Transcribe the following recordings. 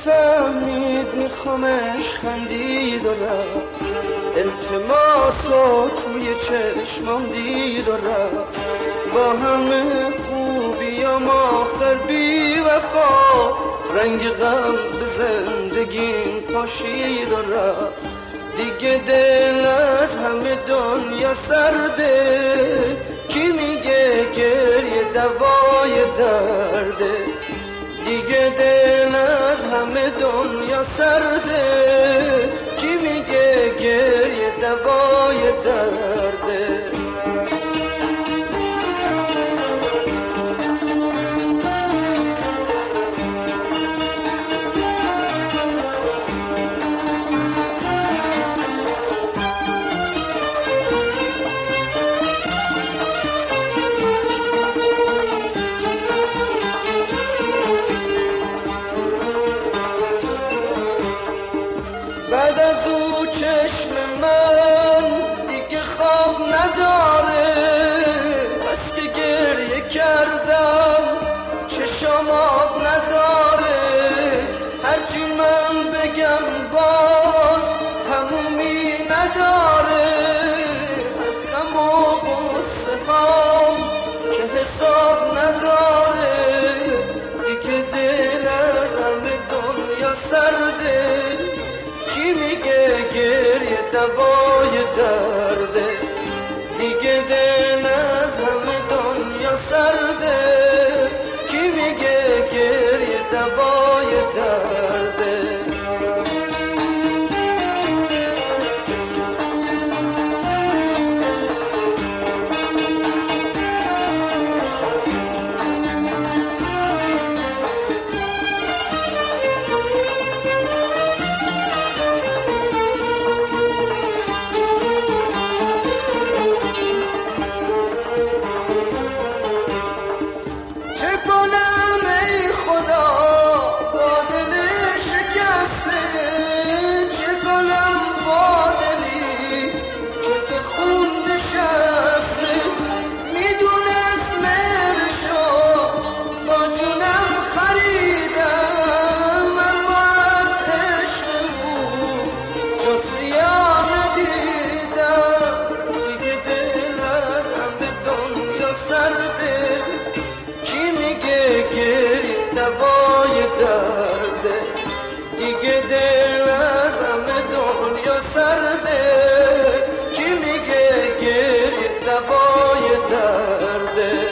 فهمید میخوامش خندید و رفت، التماسا توی چشمام دید و رفت. با همه خوبیام آخر بی وفا، رنگ غم به زندگیم پاشید و رفت. دیگه دل از همه دنیا سرده، کی میگه گریه دوای درده. دیگه دل از همه دنیا سرده، کی میگه گریه دوای درده. بعد از او چشم من دیگه خواب نداره، بس که گریه کردم چشام آب نداره. هرچی من بگم باز تمومی نداره، از غم و غصه هام که حساب نداره. دیگه دل از همه دنیا سرده، کی میگه گریه دوای درده. دیگه دل از همه دنیا سرده، کی میگه گریه دوای درده. دوای درده. دیگه دل از همه دنیا سرده، کی میگه گریه دوای درده.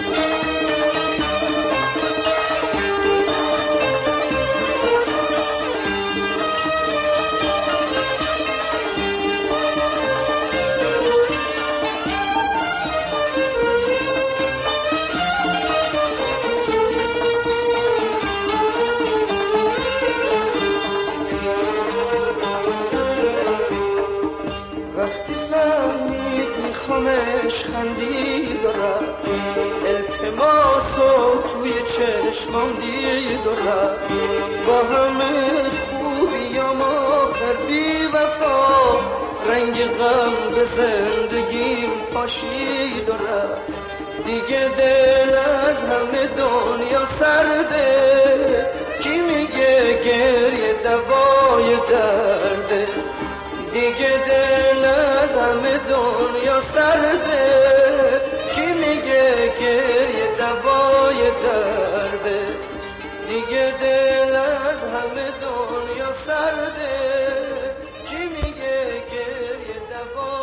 وقتی فهمید میخوامش خندید و رفت، التماسا توی چشمام دید و رفت. با همه خوبیام آخر بی وفا، رنگ غم به زندگیم پاشید و رفت. دیگه دل از همه دنیا سرده، کی میگه گریه دوای درده. دیگه دل از همه دنیا سرده، کی میگه گریه دوای درده. دیگه دل از همه دنیا سرده، کی میگه گریه دوای